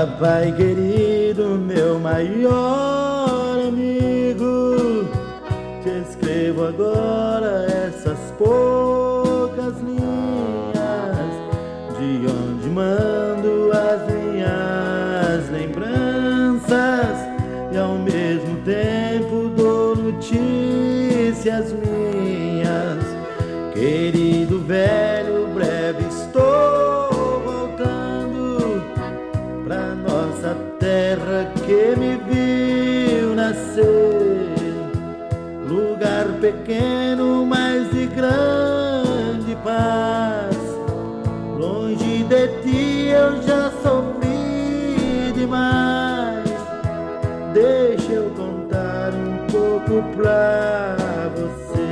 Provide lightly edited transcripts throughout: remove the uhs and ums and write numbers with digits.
Papai querido, meu maior amigo, te escrevo agora essas poucas linhas, de onde mando as minhas lembranças e ao mesmo tempo dou notícias minhas. Querido velho, breve estou voltando pra nossa terra que me viu nascer, lugar pequeno, mas de grande paz. Longe de ti eu já sofri demais. Deixa eu contar um pouco pra você.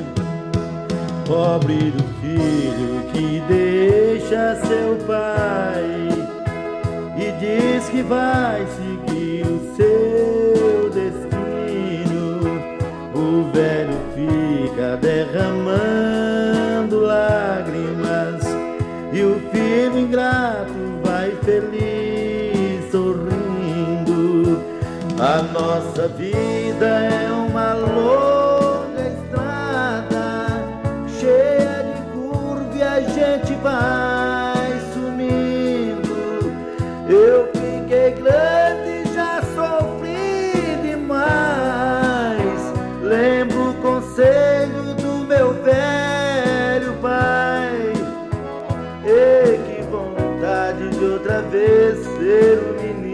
Pobre do filho que deixa seu pai e diz que vai seguir o seu destino. O velho fica derramando lágrimas e o filho ingrato vai feliz sorrindo. A nossa vida é uma longa estrada, cheia de curva e a gente vai sumindo. Eu fiquei grande, já sofri demais. Lembro o conselho do meu velho pai. E que vontade de outra vez ser um menino.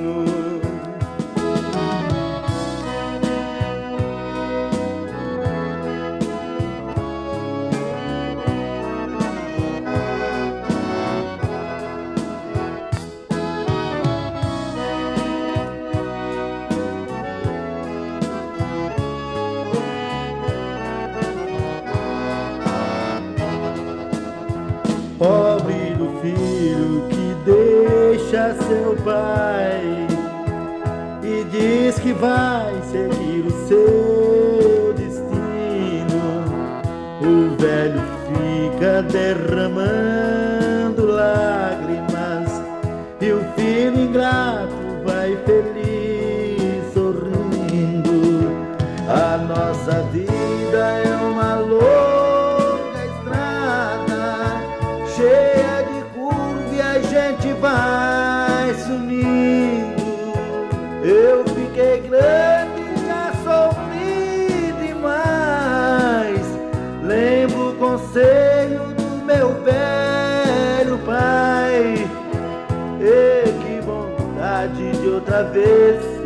Pobre do filho que deixa seu pai e diz que vai seguir o seu destino. O velho fica derramando lágrimas e o filho ingrato vai feliz sorrindo. A nossa vida é uma longa estrada, cheia de curva e a gente vai sumindo. Eu fiquei grande, já sofri demais. Lembro o conselho do meu velho pai. E que vontade de outra vez